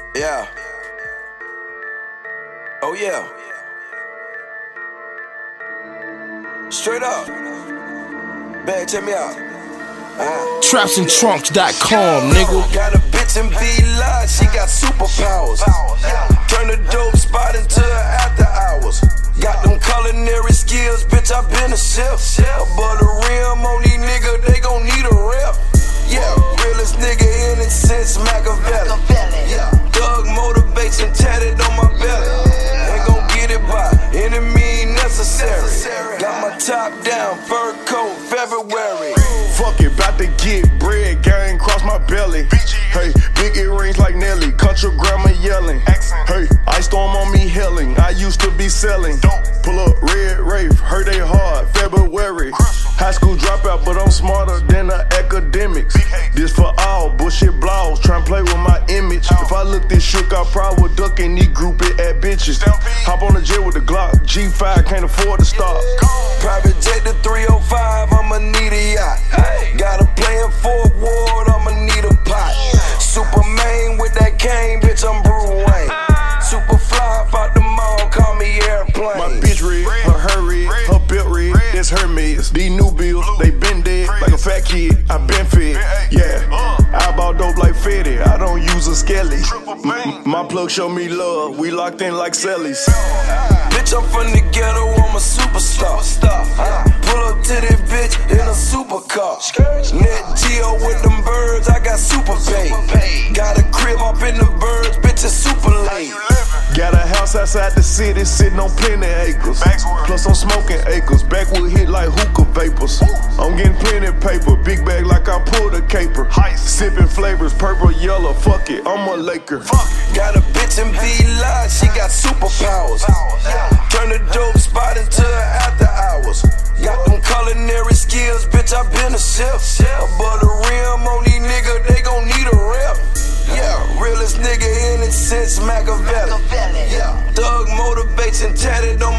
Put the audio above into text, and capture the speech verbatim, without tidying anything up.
Yeah. Oh yeah. Straight up. Bag, check me out. Uh, traps and trunks dot com, nigga. Got a bitch in V-Line, she got superpowers. Turn the dope spot into after hours. Got them culinary skills, bitch, I been a chef. Above the rim on these niggas, they gon' need a rep. Yeah, realest nigga in it since Machiavelli. Yeah, Doug motivates and tatted on my belly. Ain't gon' get it by any means necessary. Got my top down, fur coat, February. Fuck it, bout to get bread, gang cross my belly. Hey, big earrings like Nelly, country grandma yelling. Hey, ice storm on me helling, I used to be selling. Pull up red Wraith, heard they hard, February. High school dropout, but I'm smarter than the academics. This for all, bullshit blogs, tryna play with my image. If I look this shook, I probably would duck and knee group it at bitches. Hop on the jet with the Glock, G five, can't afford to stop. Private jet to three oh five, I'ma need a yacht. Got a plan for a ward, I'ma need a pot. Superman with that cane, bitch, I'm Bruce Wayne. Super fly, out the mall, call me airplane. My bitch red, her hair red, her belt red, that's Hermes. These new bills, they been dead like a fat kid, I been fed. Yeah, I bought dope like Fetty, I don't use a skelly. M my plug show me love, we locked in like Sellies. Bitch, I'm from the ghetto, I'm a superstar. Pull up to this bitch in a supercar. Net Geo with them birds, I got super pay. Got a crib up in the birds, bitch, it's super late. Got a house outside the city, sitting on plenty acres. Plus I'm smoking acres, backwood hit like hookah vapors. I'm getting plenty paper, big bag like I pulled a caper. Sipping flavors, purple, yellow, fuck it, I'm a Laker. Got a bitch in V-Line, she got superpowers. Turn the dope spot into after hours. Got them culinary skills, bitch, I been a chef. Above the rim on these niggas, they gon' need a rep. Yeah, realest nigga in it since Machiavelli. Yeah, Doug motivates and tatted on